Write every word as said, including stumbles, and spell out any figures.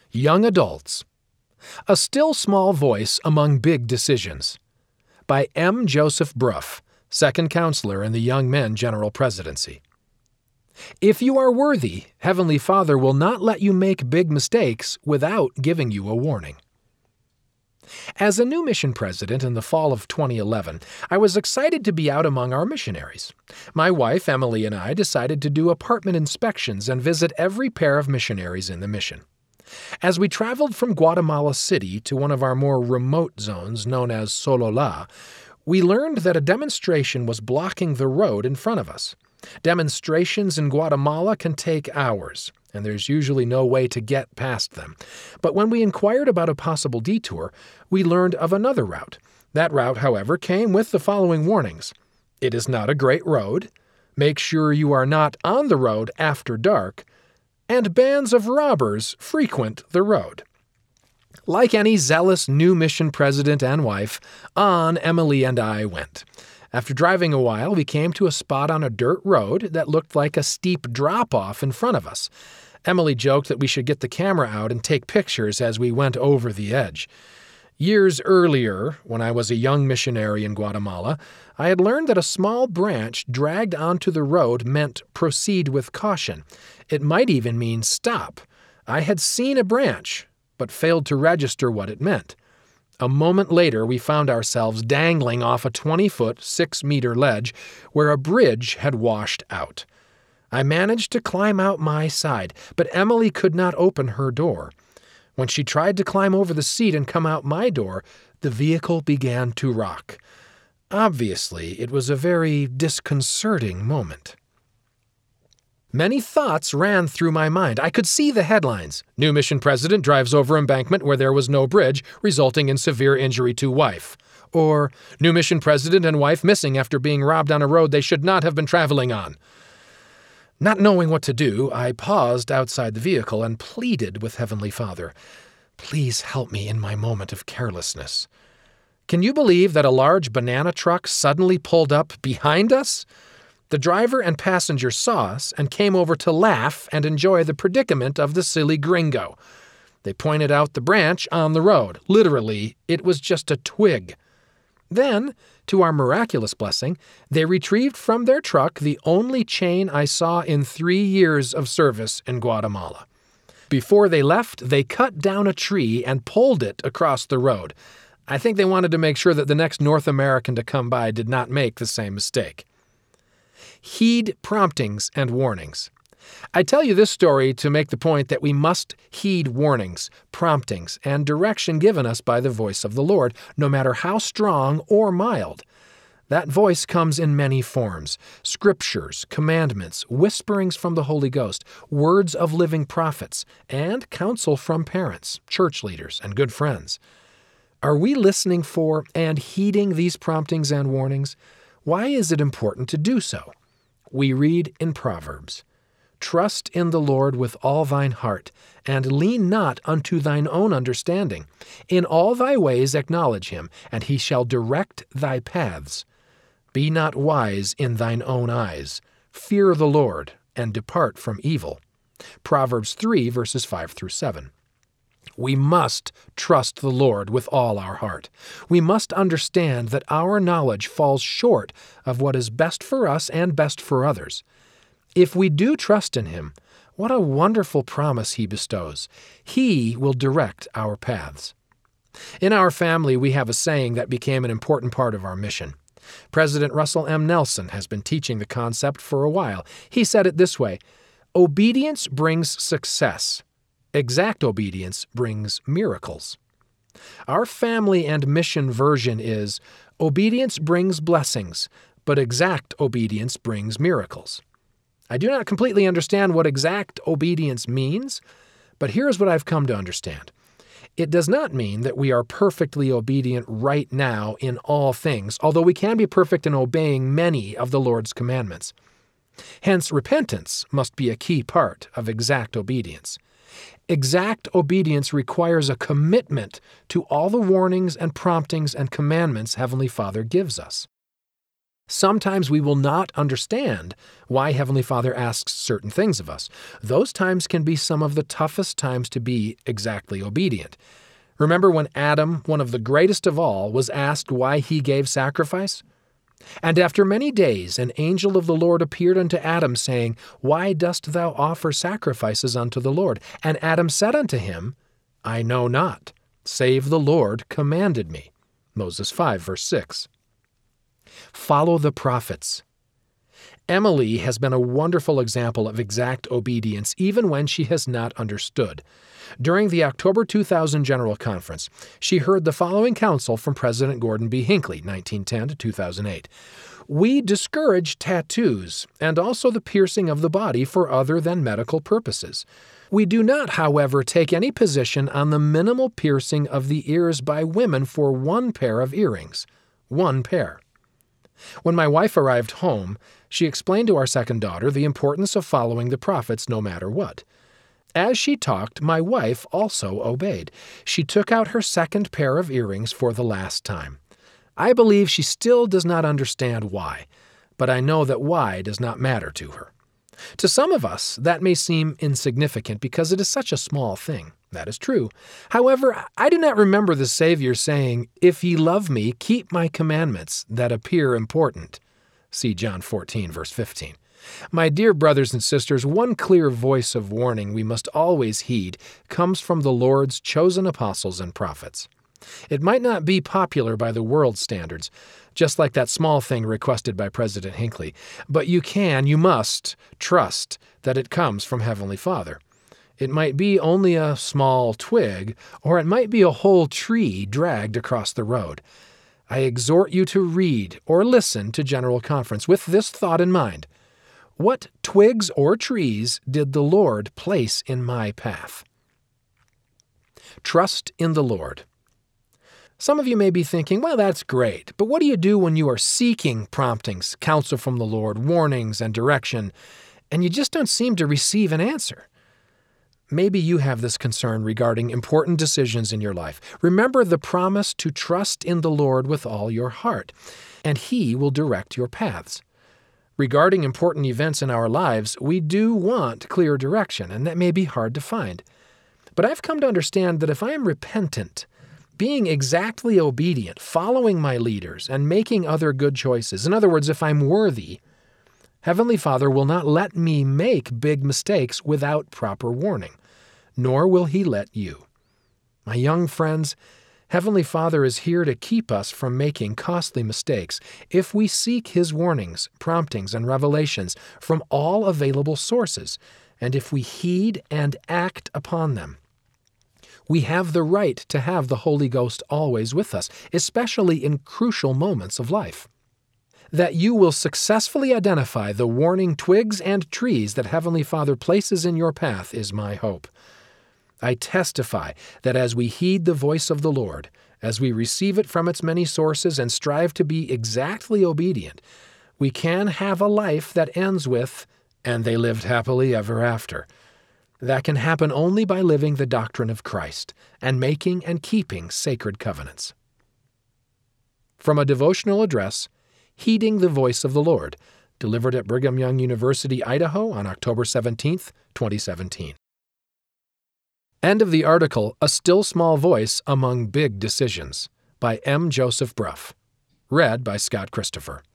Young Adults. A Still Small Voice Among Big Decisions. By M. Joseph Bruff, second counselor in the Young Men General Presidency. If you are worthy, Heavenly Father will not let you make big mistakes without giving you a warning. As a new mission president in the fall of twenty eleven, I was excited to be out among our missionaries. My wife, Emily, and I decided to do apartment inspections and visit every pair of missionaries in the mission. As we traveled from Guatemala City to one of our more remote zones known as Solola, we learned that a demonstration was blocking the road in front of us. Demonstrations in Guatemala can take hours, and there's usually no way to get past them. But when we inquired about a possible detour, we learned of another route. That route, however, came with the following warnings. It is not a great road. Make sure you are not on the road after dark. And bands of robbers frequent the road. Like any zealous new mission president and wife, on Emily and I went. After driving a while, we came to a spot on a dirt road that looked like a steep drop-off in front of us. Emily joked that we should get the camera out and take pictures as we went over the edge. Years earlier, when I was a young missionary in Guatemala, I had learned that a small branch dragged onto the road meant proceed with caution. It might even mean stop. I had seen a branch, but failed to register what it meant. A moment later, we found ourselves dangling off a twenty-foot, six-meter ledge where a bridge had washed out. I managed to climb out my side, but Emily could not open her door. When she tried to climb over the seat and come out my door, the vehicle began to rock. Obviously, it was a very disconcerting moment. Many thoughts ran through my mind. I could see the headlines. New mission president drives over embankment where there was no bridge, resulting in severe injury to wife. Or, new mission president and wife missing after being robbed on a road they should not have been traveling on. Not knowing what to do, I paused outside the vehicle and pleaded with Heavenly Father, "Please help me in my moment of carelessness." Can you believe that a large banana truck suddenly pulled up behind us? The driver and passenger saw us and came over to laugh and enjoy the predicament of the silly gringo. They pointed out the branch on the road. Literally, it was just a twig. Then, to our miraculous blessing, they retrieved from their truck the only chain I saw in three years of service in Guatemala. Before they left, they cut down a tree and pulled it across the road. I think they wanted to make sure that the next North American to come by did not make the same mistake. Heed promptings and warnings. I tell you this story to make the point that we must heed warnings, promptings, and direction given us by the voice of the Lord, no matter how strong or mild. That voice comes in many forms: scriptures, commandments, whisperings from the Holy Ghost, words of living prophets, and counsel from parents, church leaders, and good friends. Are we listening for and heeding these promptings and warnings? Why is it important to do so? We read in Proverbs, "Trust in the Lord with all thine heart, and lean not unto thine own understanding. In all thy ways acknowledge him, and he shall direct thy paths. Be not wise in thine own eyes. Fear the Lord, and depart from evil." Proverbs three, verses five through seven. We must trust the Lord with all our heart. We must understand that our knowledge falls short of what is best for us and best for others. If we do trust in Him, what a wonderful promise He bestows. He will direct our paths. In our family, we have a saying that became an important part of our mission. President Russell M. Nelson has been teaching the concept for a while. He said it this way, "Obedience brings success. Exact obedience brings miracles." Our family and mission version is, obedience brings blessings, but exact obedience brings miracles. I do not completely understand what exact obedience means, but here's what I've come to understand. It does not mean that we are perfectly obedient right now in all things, although we can be perfect in obeying many of the Lord's commandments. Hence, repentance must be a key part of exact obedience. Exact obedience requires a commitment to all the warnings and promptings and commandments Heavenly Father gives us. Sometimes we will not understand why Heavenly Father asks certain things of us. Those times can be some of the toughest times to be exactly obedient. Remember when Adam, one of the greatest of all, was asked why he gave sacrifice? And after many days an angel of the Lord appeared unto Adam, saying, Why dost thou offer sacrifices unto the Lord? And Adam said unto him, I know not, save the Lord commanded me. Moses five, verse six. Follow the prophets. Emily has been a wonderful example of exact obedience even when she has not understood. During the October two thousand General Conference, she heard the following counsel from President Gordon B. Hinckley, nineteen ten to two thousand eight. We discourage tattoos and also the piercing of the body for other than medical purposes. We do not, however, take any position on the minimal piercing of the ears by women for one pair of earrings. One pair. When my wife arrived home, she explained to our second daughter the importance of following the prophets no matter what. As she talked, my wife also obeyed. She took out her second pair of earrings for the last time. I believe she still does not understand why, but I know that why does not matter to her. To some of us, that may seem insignificant because it is such a small thing. That is true. However, I do not remember the Savior saying, If ye love me, keep my commandments that appear important. See John fourteen, verse fifteen. My dear brothers and sisters, one clear voice of warning we must always heed comes from the Lord's chosen apostles and prophets. It might not be popular by the world's standards, just like that small thing requested by President Hinckley, but you can, you must, trust that it comes from Heavenly Father. It might be only a small twig, or it might be a whole tree dragged across the road. I exhort you to read or listen to General Conference with this thought in mind. What twigs or trees did the Lord place in my path? Trust in the Lord. Some of you may be thinking, well, that's great, but what do you do when you are seeking promptings, counsel from the Lord, warnings, and direction, and you just don't seem to receive an answer? Maybe you have this concern regarding important decisions in your life. Remember the promise to trust in the Lord with all your heart, and He will direct your paths. Regarding important events in our lives, we do want clear direction, and that may be hard to find. But I've come to understand that if I am repentant, being exactly obedient, following my leaders, and making other good choices, in other words, if I'm worthy, Heavenly Father will not let me make big mistakes without proper warning, nor will He let you. My young friends, Heavenly Father is here to keep us from making costly mistakes if we seek His warnings, promptings, and revelations from all available sources, and if we heed and act upon them. We have the right to have the Holy Ghost always with us, especially in crucial moments of life. That you will successfully identify the warning twigs and trees that Heavenly Father places in your path is my hope. I testify that as we heed the voice of the Lord, as we receive it from its many sources and strive to be exactly obedient, we can have a life that ends with, and they lived happily ever after. That can happen only by living the doctrine of Christ and making and keeping sacred covenants. From a devotional address, Heeding the Voice of the Lord, delivered at Brigham Young University, Idaho on October seventeenth, twenty seventeen. End of the article, A Still Small Voice Among Big Decisions, by M. Joseph Bruff. Read by Scott Christopher.